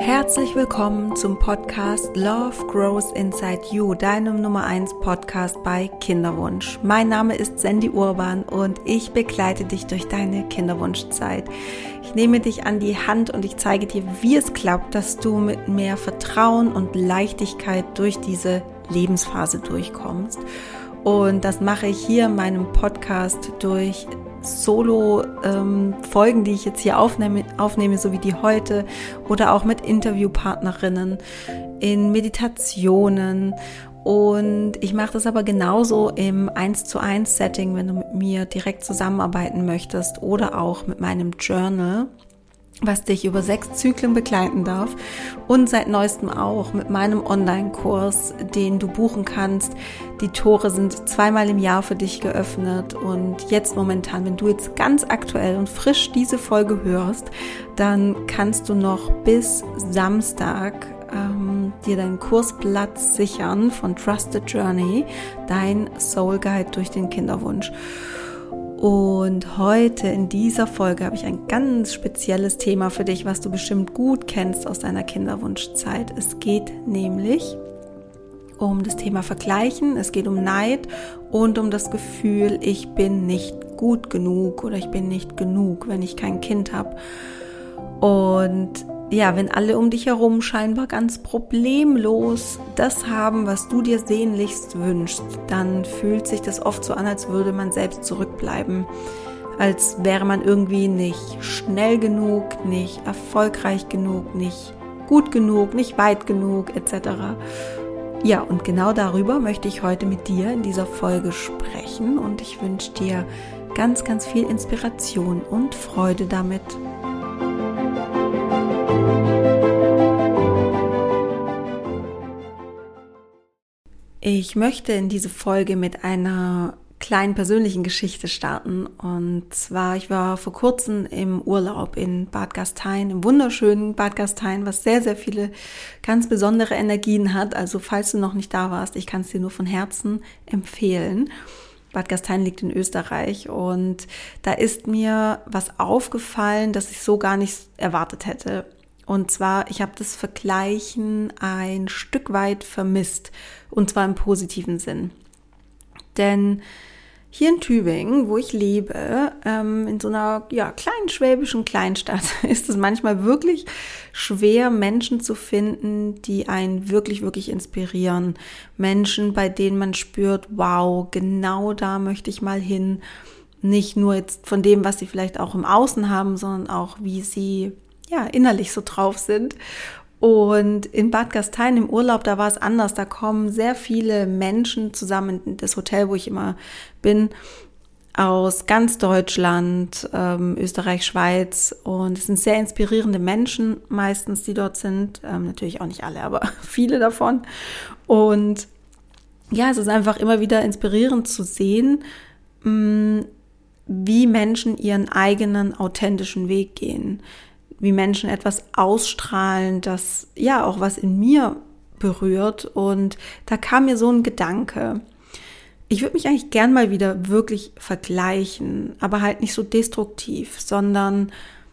Herzlich willkommen zum Podcast Love Grows Inside You, deinem Nummer 1 Podcast bei Kinderwunsch. Mein Name ist Sandy Urban und ich begleite dich durch deine Kinderwunschzeit. Ich nehme dich an die Hand und ich zeige dir, wie es klappt, dass du mit mehr Vertrauen und Leichtigkeit durch diese Lebensphase durchkommst. Und das mache ich hier in meinem Podcast durch Solo-Folgen, die ich jetzt hier aufnehme, so wie die heute, oder auch mit Interviewpartnerinnen in Meditationen. Und ich mache das aber genauso im 1:1 Setting, wenn du mit mir direkt zusammenarbeiten möchtest, oder auch mit meinem Journal, was dich über 6 Zyklen begleiten darf, und seit neuestem auch mit meinem Online-Kurs, den du buchen kannst. Die Tore sind 2-mal im Jahr für dich geöffnet und jetzt momentan, wenn du jetzt ganz aktuell und frisch diese Folge hörst, dann kannst du noch bis Samstag dir deinen Kursplatz sichern von Trusted Journey, dein Soul Guide durch den Kinderwunsch. Und heute in dieser Folge habe ich ein ganz spezielles Thema für dich, was du bestimmt gut kennst aus deiner Kinderwunschzeit. Es geht nämlich um das Thema Vergleichen, es geht um Neid und um das Gefühl, ich bin nicht gut genug oder ich bin nicht genug, wenn ich kein Kind habe. Und ja, wenn alle um dich herum scheinbar ganz problemlos das haben, was du dir sehnlichst wünschst, dann fühlt sich das oft so an, als würde man selbst zurückbleiben, als wäre man irgendwie nicht schnell genug, nicht erfolgreich genug, nicht gut genug, nicht weit genug etc. Ja, und genau darüber möchte ich heute mit dir in dieser Folge sprechen und ich wünsche dir ganz, ganz viel Inspiration und Freude damit. Ich möchte in diese Folge mit einer kleinen persönlichen Geschichte starten. Und zwar, ich war vor kurzem im Urlaub in Bad Gastein, im wunderschönen Bad Gastein, was sehr, sehr viele ganz besondere Energien hat. Also falls du noch nicht da warst, ich kann es dir nur von Herzen empfehlen. Bad Gastein liegt in Österreich und da ist mir was aufgefallen, das ich so gar nicht erwartet hätte. Und zwar, ich habe das Vergleichen ein Stück weit vermisst, und zwar im positiven Sinn. Denn hier in Tübingen, wo ich lebe, in so einer kleinen schwäbischen Kleinstadt, ist es manchmal wirklich schwer, Menschen zu finden, die einen wirklich, wirklich inspirieren. Menschen, bei denen man spürt, wow, genau da möchte ich mal hin. Nicht nur jetzt von dem, was sie vielleicht auch im Außen haben, sondern auch, wie sie innerlich so drauf sind. Und in Bad Gastein im Urlaub, da war es anders. Da kommen sehr viele Menschen zusammen in das Hotel, wo ich immer bin, aus ganz Deutschland, Österreich, Schweiz. Und es sind sehr inspirierende Menschen meistens, die dort sind. Natürlich auch nicht alle, aber viele davon. Und ja, es ist einfach immer wieder inspirierend zu sehen, wie Menschen ihren eigenen authentischen Weg gehen. Wie Menschen etwas ausstrahlen, das auch was in mir berührt. Und da kam mir so ein Gedanke. Ich würde mich eigentlich gern mal wieder wirklich vergleichen, aber halt nicht so destruktiv, sondern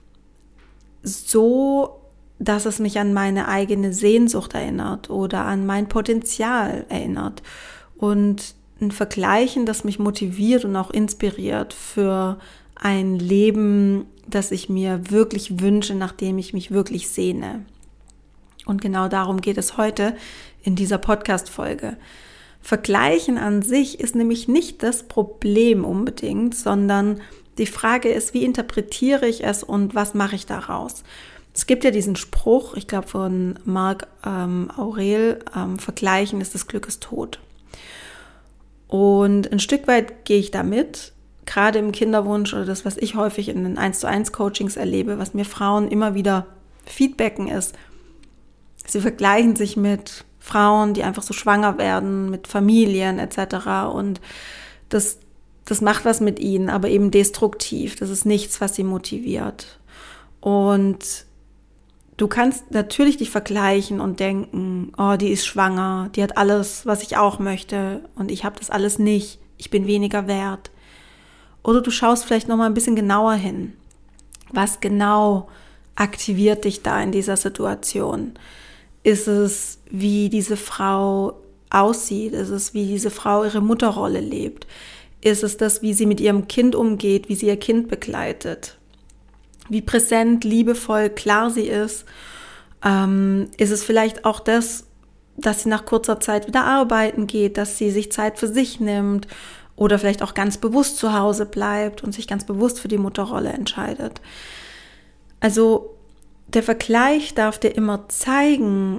so, dass es mich an meine eigene Sehnsucht erinnert oder an mein Potenzial erinnert. Und ein Vergleichen, das mich motiviert und auch inspiriert für ein Leben, das ich mir wirklich wünsche, nachdem ich mich wirklich sehne. Und genau darum geht es heute in dieser Podcast-Folge. Vergleichen an sich ist nämlich nicht das Problem unbedingt, sondern die Frage ist, wie interpretiere ich es und was mache ich daraus? Es gibt ja diesen Spruch, ich glaube von Marc Aurel, Vergleichen ist des Glückes Tod. Und ein Stück weit gehe ich damit, gerade im Kinderwunsch oder das, was ich häufig in den 1:1 Coachings erlebe, was mir Frauen immer wieder feedbacken ist, sie vergleichen sich mit Frauen, die einfach so schwanger werden, mit Familien etc. Und das macht was mit ihnen, aber eben destruktiv. Das ist nichts, was sie motiviert. Und du kannst natürlich dich vergleichen und denken, oh, die ist schwanger, die hat alles, was ich auch möchte und ich habe das alles nicht, ich bin weniger wert. Oder du schaust vielleicht noch mal ein bisschen genauer hin. Was genau aktiviert dich da in dieser Situation? Ist es, wie diese Frau aussieht? Ist es, wie diese Frau ihre Mutterrolle lebt? Ist es das, wie sie mit ihrem Kind umgeht, wie sie ihr Kind begleitet? Wie präsent, liebevoll, klar sie ist? Ist es vielleicht auch das, dass sie nach kurzer Zeit wieder arbeiten geht, dass sie sich Zeit für sich nimmt oder vielleicht auch ganz bewusst zu Hause bleibt und sich ganz bewusst für die Mutterrolle entscheidet? Also der Vergleich darf dir immer zeigen,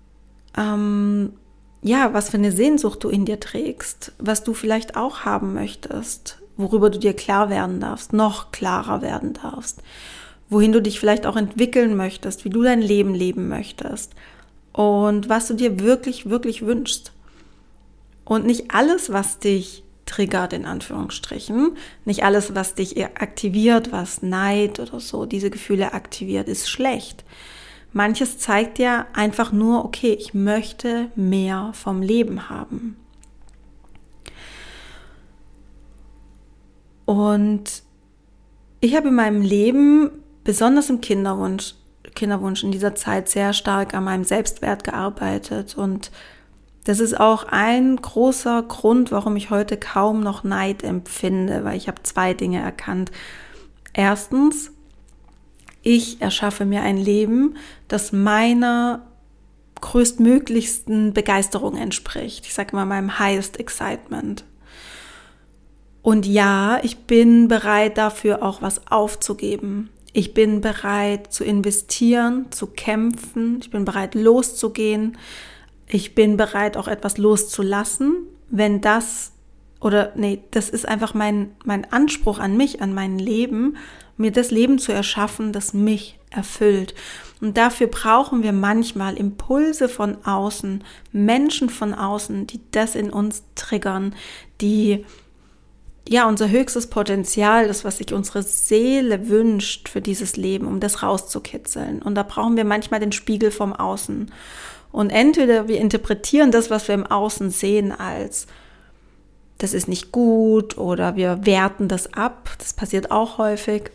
was für eine Sehnsucht du in dir trägst, was du vielleicht auch haben möchtest, worüber du dir klar werden darfst, noch klarer werden darfst, wohin du dich vielleicht auch entwickeln möchtest, wie du dein Leben leben möchtest und was du dir wirklich, wirklich wünschst. Und nicht alles, was dich triggert, in Anführungsstrichen, nicht alles, was dich aktiviert, was Neid oder so, diese Gefühle aktiviert, ist schlecht. Manches zeigt dir einfach nur, okay, ich möchte mehr vom Leben haben. Und ich habe in meinem Leben, besonders im Kinderwunsch in dieser Zeit sehr stark an meinem Selbstwert gearbeitet. Und das ist auch ein großer Grund, warum ich heute kaum noch Neid empfinde, weil ich habe 2 Dinge erkannt. Erstens, ich erschaffe mir ein Leben, das meiner größtmöglichsten Begeisterung entspricht. Ich sage mal meinem highest excitement. Und ja, ich bin bereit dafür auch was aufzugeben. Ich bin bereit zu investieren, zu kämpfen. Ich bin bereit loszugehen. Ich bin bereit auch etwas loszulassen, wenn das das ist einfach mein Anspruch an mich, an mein Leben, mir das Leben zu erschaffen, das mich erfüllt. Und dafür brauchen wir manchmal Impulse von außen, Menschen von außen, die das in uns triggern, die unser höchstes Potenzial, das, was sich unsere Seele wünscht für dieses Leben, um das rauszukitzeln. Und da brauchen wir manchmal den Spiegel vom Außen. Und entweder wir interpretieren das, was wir im Außen sehen, als das ist nicht gut, oder wir werten das ab, das passiert auch häufig.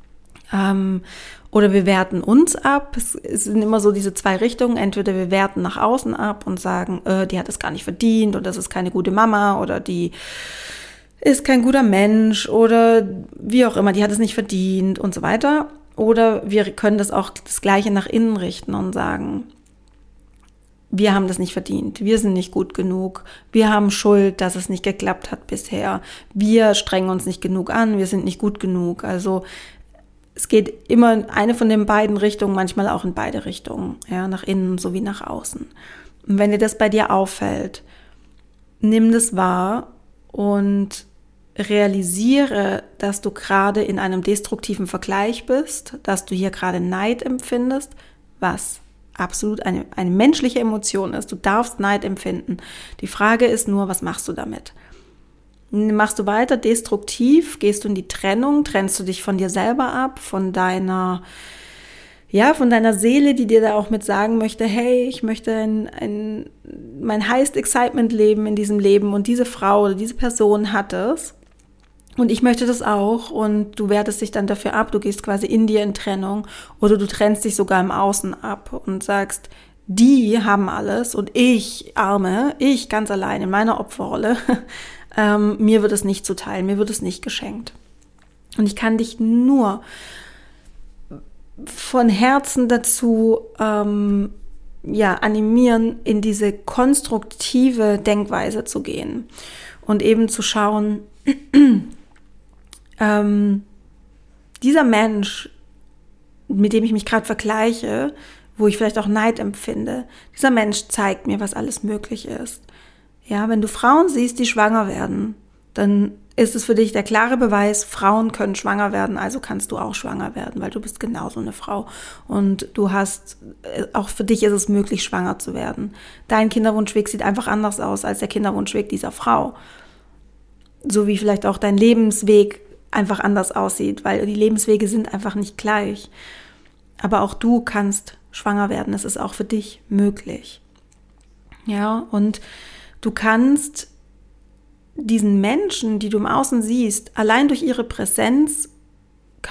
Oder wir werten uns ab. Es sind immer so diese 2 Richtungen. Entweder wir werten nach außen ab und sagen, die hat es gar nicht verdient und das ist keine gute Mama oder die ist kein guter Mensch oder wie auch immer, die hat es nicht verdient und so weiter. Oder wir können das Gleiche nach innen richten und sagen, wir haben das nicht verdient, wir sind nicht gut genug, wir haben Schuld, dass es nicht geklappt hat bisher, wir strengen uns nicht genug an, wir sind nicht gut genug. Also es geht immer in eine von den beiden Richtungen, manchmal auch in beide Richtungen, ja, nach innen sowie nach außen. Und wenn dir das bei dir auffällt, nimm das wahr und realisiere, dass du gerade in einem destruktiven Vergleich bist, dass du hier gerade Neid empfindest, was absolut eine menschliche Emotion ist. Du darfst Neid empfinden. Die Frage ist nur, was machst du damit? Machst du weiter destruktiv? Gehst du in die Trennung? Trennst du dich von dir selber ab? Von deiner Seele, die dir da auch mit sagen möchte, hey, ich möchte mein highest excitement leben in diesem Leben und diese Frau oder diese Person hat es. Und ich möchte das auch und du wertest dich dann dafür ab, du gehst quasi in dir in Trennung oder du trennst dich sogar im Außen ab und sagst, die haben alles und ich, Arme, ich ganz allein in meiner Opferrolle, mir wird es nicht zuteil, mir wird es nicht geschenkt. Und ich kann dich nur von Herzen dazu animieren, in diese konstruktive Denkweise zu gehen und eben zu schauen, dieser Mensch, mit dem ich mich gerade vergleiche, wo ich vielleicht auch Neid empfinde, dieser Mensch zeigt mir, was alles möglich ist. Ja, wenn du Frauen siehst, die schwanger werden, dann ist es für dich der klare Beweis, Frauen können schwanger werden, also kannst du auch schwanger werden, weil du bist genauso eine Frau. Und auch für dich ist es möglich, schwanger zu werden. Dein Kinderwunschweg sieht einfach anders aus als der Kinderwunschweg dieser Frau. So wie vielleicht auch dein Lebensweg einfach anders aussieht, weil die Lebenswege sind einfach nicht gleich. Aber auch du kannst schwanger werden, es ist auch für dich möglich. Ja, und du kannst diesen Menschen, die du im Außen siehst, allein durch ihre Präsenz kannst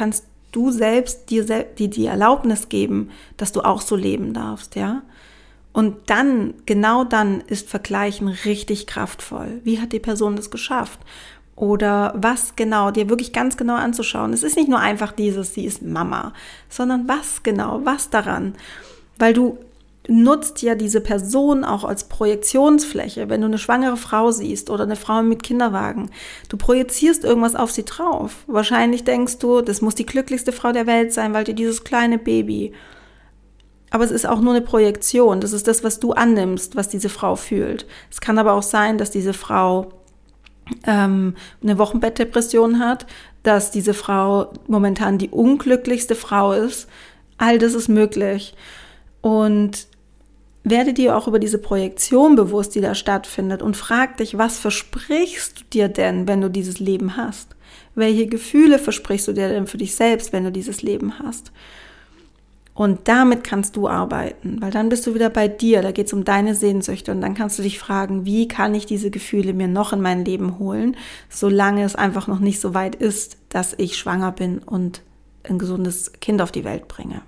du selbst dir die Erlaubnis geben, dass du auch so leben darfst, ja. Und dann, genau dann ist Vergleichen richtig kraftvoll. Wie hat die Person das geschafft? Oder was genau, dir wirklich ganz genau anzuschauen. Es ist nicht nur einfach sie ist Mama, sondern was genau, was daran? Weil du nutzt ja diese Person auch als Projektionsfläche. Wenn du eine schwangere Frau siehst oder eine Frau mit Kinderwagen, du projizierst irgendwas auf sie drauf. Wahrscheinlich denkst du, das muss die glücklichste Frau der Welt sein, weil die dieses kleine Baby. Aber es ist auch nur eine Projektion. Das ist das, was du annimmst, was diese Frau fühlt. Es kann aber auch sein, dass diese Frau eine Wochenbettdepression hat, dass diese Frau momentan die unglücklichste Frau ist. All das ist möglich. Und werde dir auch über diese Projektion bewusst, die da stattfindet, und frag dich, was versprichst du dir denn, wenn du dieses Leben hast? Welche Gefühle versprichst du dir denn für dich selbst, wenn du dieses Leben hast? Und damit kannst du arbeiten, weil dann bist du wieder bei dir, da geht es um deine Sehnsüchte und dann kannst du dich fragen, wie kann ich diese Gefühle mir noch in mein Leben holen, solange es einfach noch nicht so weit ist, dass ich schwanger bin und ein gesundes Kind auf die Welt bringe.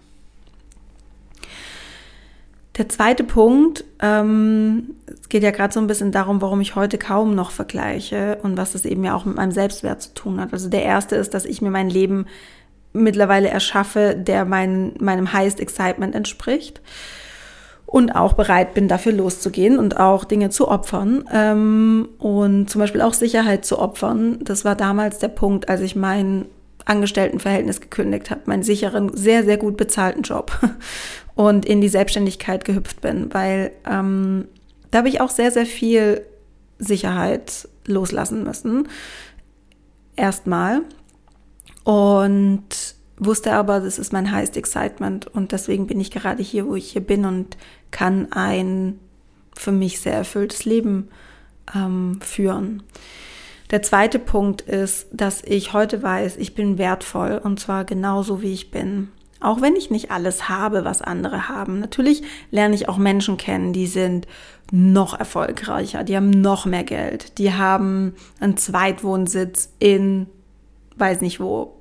Der zweite Punkt, es geht ja gerade so ein bisschen darum, warum ich heute kaum noch vergleiche und was das eben ja auch mit meinem Selbstwert zu tun hat. Also der erste ist, dass ich mir mein Leben mittlerweile erschaffe, der meinem Highest Excitement entspricht und auch bereit bin, dafür loszugehen und auch Dinge zu opfern und zum Beispiel auch Sicherheit zu opfern. Das war damals der Punkt, als ich mein Angestelltenverhältnis gekündigt habe, meinen sicheren, sehr, sehr gut bezahlten Job und in die Selbstständigkeit gehüpft bin, weil da habe ich auch sehr, sehr viel Sicherheit loslassen müssen. Erstmal. Und wusste aber, das ist mein Highest Excitement und deswegen bin ich gerade hier, wo ich hier bin und kann ein für mich sehr erfülltes Leben führen. Der zweite Punkt ist, dass ich heute weiß, ich bin wertvoll und zwar genauso, wie ich bin. Auch wenn ich nicht alles habe, was andere haben. Natürlich lerne ich auch Menschen kennen, die sind noch erfolgreicher, die haben noch mehr Geld, die haben einen Zweitwohnsitz in weiß nicht wo.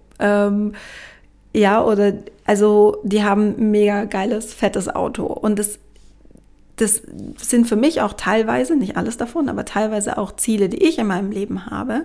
Oder also die haben ein mega geiles, fettes Auto. Und das sind für mich auch teilweise, nicht alles davon, aber teilweise auch Ziele, die ich in meinem Leben habe.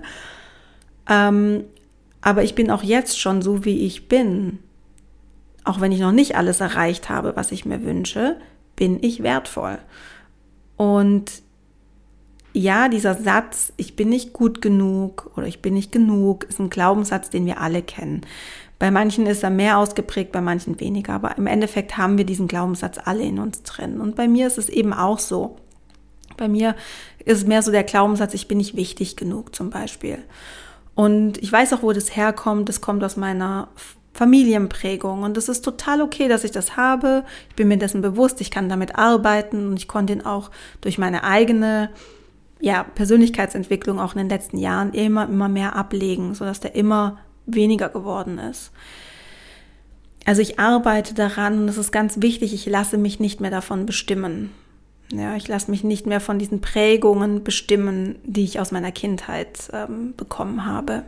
Aber ich bin auch jetzt schon so, wie ich bin. Auch wenn ich noch nicht alles erreicht habe, was ich mir wünsche, bin ich wertvoll. Und ja, dieser Satz, ich bin nicht gut genug oder ich bin nicht genug, ist ein Glaubenssatz, den wir alle kennen. Bei manchen ist er mehr ausgeprägt, bei manchen weniger, aber im Endeffekt haben wir diesen Glaubenssatz alle in uns drin. Und bei mir ist es eben auch so. Bei mir ist es mehr so der Glaubenssatz, ich bin nicht wichtig genug zum Beispiel. Und ich weiß auch, wo das herkommt. Das kommt aus meiner Familienprägung und es ist total okay, dass ich das habe. Ich bin mir dessen bewusst, ich kann damit arbeiten und ich konnte ihn auch durch meine eigene Persönlichkeitsentwicklung auch in den letzten Jahren immer mehr ablegen, sodass der immer weniger geworden ist. Also ich arbeite daran und es ist ganz wichtig, ich lasse mich nicht mehr davon bestimmen. Ja, ich lasse mich nicht mehr von diesen Prägungen bestimmen, die ich aus meiner Kindheit bekommen habe.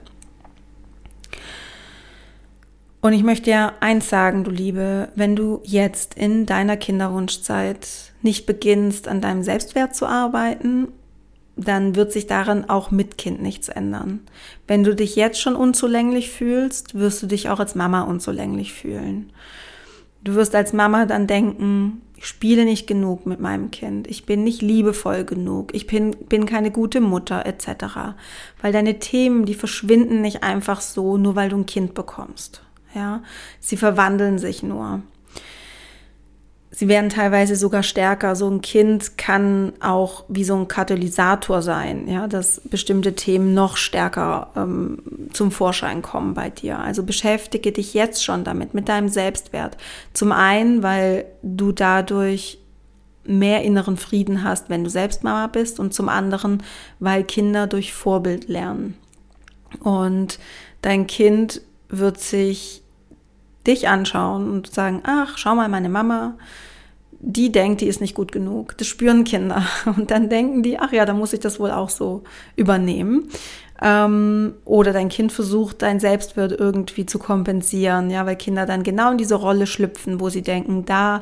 Und ich möchte dir eins sagen, du Liebe, wenn du jetzt in deiner Kinderwunschzeit nicht beginnst, an deinem Selbstwert zu arbeiten, dann wird sich daran auch mit Kind nichts ändern. Wenn du dich jetzt schon unzulänglich fühlst, wirst du dich auch als Mama unzulänglich fühlen. Du wirst als Mama dann denken, ich spiele nicht genug mit meinem Kind, ich bin nicht liebevoll genug, ich bin keine gute Mutter etc. Weil deine Themen, die verschwinden nicht einfach so, nur weil du ein Kind bekommst. Ja, sie verwandeln sich nur. Sie werden teilweise sogar stärker. So ein Kind kann auch wie so ein Katalysator sein, ja, dass bestimmte Themen noch stärker zum Vorschein kommen bei dir. Also beschäftige dich jetzt schon damit, mit deinem Selbstwert. Zum einen, weil du dadurch mehr inneren Frieden hast, wenn du selbst Mama bist, und zum anderen, weil Kinder durch Vorbild lernen. Und dein Kind wird sich dich anschauen und sagen, ach, schau mal, meine Mama, die denkt, die ist nicht gut genug. Das spüren Kinder. Und dann denken die, ach ja, dann muss ich das wohl auch so übernehmen. Oder dein Kind versucht, dein Selbstwert irgendwie zu kompensieren, ja, weil Kinder dann genau in diese Rolle schlüpfen, wo sie denken, da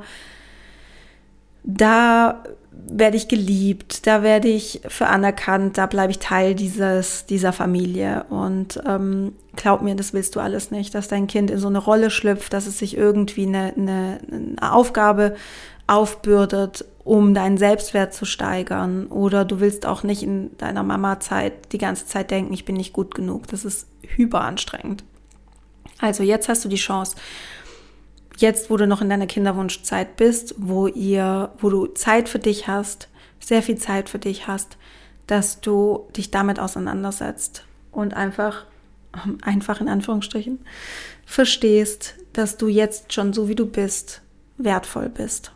werde ich geliebt, da werde ich für anerkannt, da bleibe ich Teil dieser Familie. Und glaub mir, das willst du alles nicht, dass dein Kind in so eine Rolle schlüpft, dass es sich irgendwie eine Aufgabe aufbürdet, um deinen Selbstwert zu steigern. Oder du willst auch nicht in deiner Mama-Zeit die ganze Zeit denken, ich bin nicht gut genug. Das ist hyperanstrengend. Also jetzt hast du die Chance, jetzt, wo du noch in deiner Kinderwunschzeit bist, wo du Zeit für dich hast, sehr viel Zeit für dich hast, dass du dich damit auseinandersetzt und einfach in Anführungsstrichen, verstehst, dass du jetzt schon so wie du bist, wertvoll bist.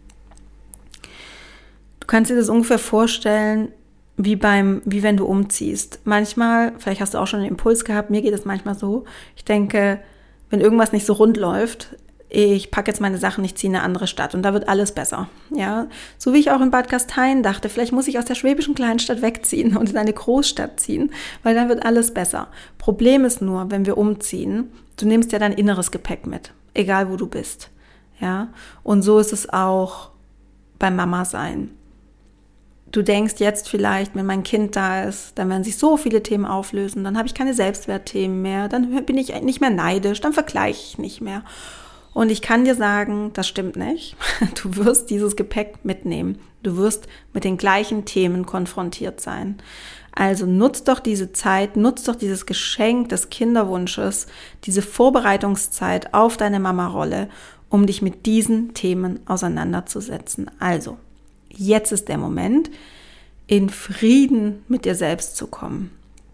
Du kannst dir das ungefähr vorstellen, wie wenn du umziehst. Manchmal, vielleicht hast du auch schon einen Impuls gehabt, mir geht es manchmal so, ich denke, wenn irgendwas nicht so rund läuft, ich packe jetzt meine Sachen, ich ziehe in eine andere Stadt und da wird alles besser. Ja, so wie ich auch in Bad Gastein dachte, vielleicht muss ich aus der schwäbischen Kleinstadt wegziehen und in eine Großstadt ziehen, weil dann wird alles besser. Problem ist nur, wenn wir umziehen, du nimmst ja dein inneres Gepäck mit, egal wo du bist. Ja, und so ist es auch beim Mama sein. Du denkst jetzt vielleicht, wenn mein Kind da ist, dann werden sich so viele Themen auflösen, dann habe ich keine Selbstwertthemen mehr, dann bin ich nicht mehr neidisch, dann vergleiche ich nicht mehr. Und ich kann dir sagen, das stimmt nicht. Du wirst dieses Gepäck mitnehmen. Du wirst mit den gleichen Themen konfrontiert sein. Also nutz doch diese Zeit, nutz doch dieses Geschenk des Kinderwunsches, diese Vorbereitungszeit auf deine Mama-Rolle, um dich mit diesen Themen auseinanderzusetzen. Also, jetzt ist der Moment, in Frieden mit dir selbst zu kommen.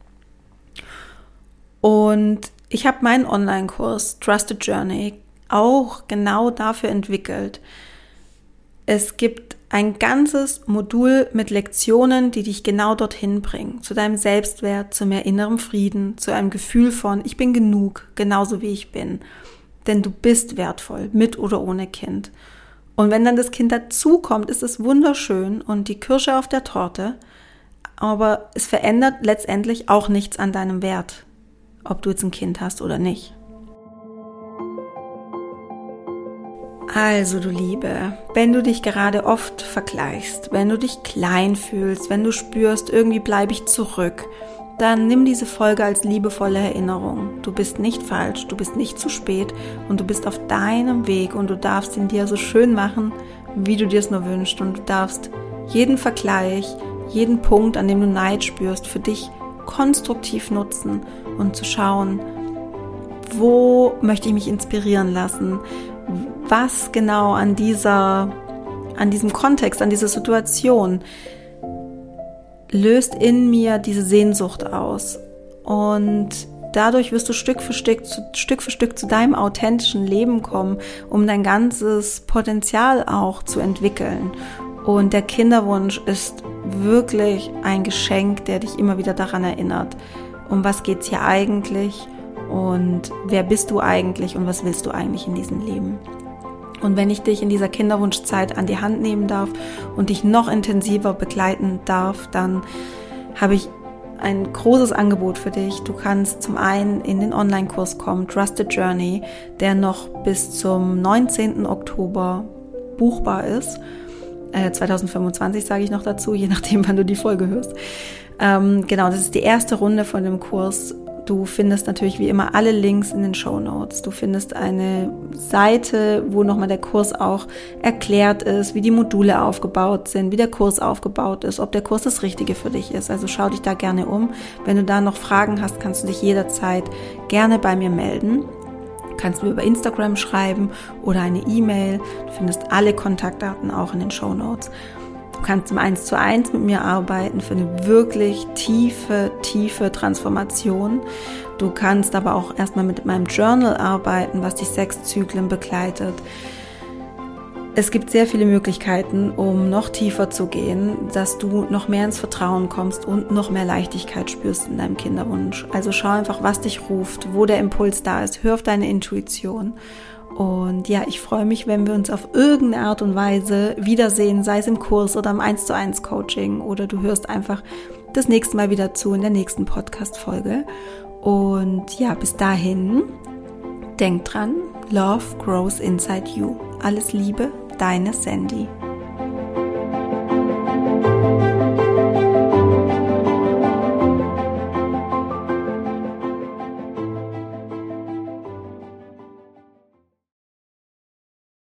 Und ich habe meinen Online-Kurs Trusted Journey auch genau dafür entwickelt. Es gibt ein ganzes Modul mit Lektionen, die dich genau dorthin bringen, zu deinem Selbstwert, zu mehr innerem Frieden, zu einem Gefühl von, ich bin genug, genauso wie ich bin. Denn du bist wertvoll, mit oder ohne Kind. Und wenn dann das Kind dazukommt, ist es wunderschön und die Kirsche auf der Torte, aber es verändert letztendlich auch nichts an deinem Wert, ob du jetzt ein Kind hast oder nicht. Also du Liebe, wenn du dich gerade oft vergleichst, wenn du dich klein fühlst, wenn du spürst, irgendwie bleibe ich zurück, dann nimm diese Folge als liebevolle Erinnerung. Du bist nicht falsch, du bist nicht zu spät und du bist auf deinem Weg und du darfst ihn dir so schön machen, wie du dir es nur wünschst. Und du darfst jeden Vergleich, jeden Punkt, an dem du Neid spürst, für dich konstruktiv nutzen und zu schauen, wo möchte ich mich inspirieren lassen, was genau an diesem Kontext, an dieser Situation löst in mir diese Sehnsucht aus. Und dadurch wirst du Stück für Stück zu deinem authentischen Leben kommen, um dein ganzes Potenzial auch zu entwickeln. Und der Kinderwunsch ist wirklich ein Geschenk, der dich immer wieder daran erinnert, um was geht's hier eigentlich und wer bist du eigentlich und was willst du eigentlich in diesem Leben. Und wenn ich dich in dieser Kinderwunschzeit an die Hand nehmen darf und dich noch intensiver begleiten darf, dann habe ich ein großes Angebot für dich. Du kannst zum einen in den Online-Kurs kommen, Trusted Journey, der noch bis zum 19. Oktober buchbar ist. 2025 sage ich noch dazu, je nachdem, wann du die Folge hörst. Genau, das ist die erste Runde von dem Kurs. Du findest natürlich wie immer alle Links in den Shownotes. Du findest eine Seite, wo nochmal der Kurs auch erklärt ist, wie die Module aufgebaut sind, wie der Kurs aufgebaut ist, ob der Kurs das Richtige für dich ist. Also schau dich da gerne um. Wenn du da noch Fragen hast, kannst du dich jederzeit gerne bei mir melden. Du kannst mir über Instagram schreiben oder eine E-Mail. Du findest alle Kontaktdaten auch in den Shownotes. Du kannst im 1:1 mit mir arbeiten für eine wirklich tiefe Transformation. Du kannst aber auch erstmal mit meinem Journal arbeiten, was die 6 Zyklen begleitet. Es gibt sehr viele Möglichkeiten, um noch tiefer zu gehen, dass du noch mehr ins Vertrauen kommst und noch mehr Leichtigkeit spürst in deinem Kinderwunsch. Also schau einfach, was dich ruft, wo der Impuls da ist. Hör auf deine Intuition Und ja, ich freue mich, wenn wir uns auf irgendeine Art und Weise wiedersehen, sei es im Kurs oder im 1:1 Coaching oder du hörst einfach das nächste Mal wieder zu in der nächsten Podcast-Folge. Und ja, bis dahin, denk dran, Love grows inside you. Alles Liebe, deine Sandy.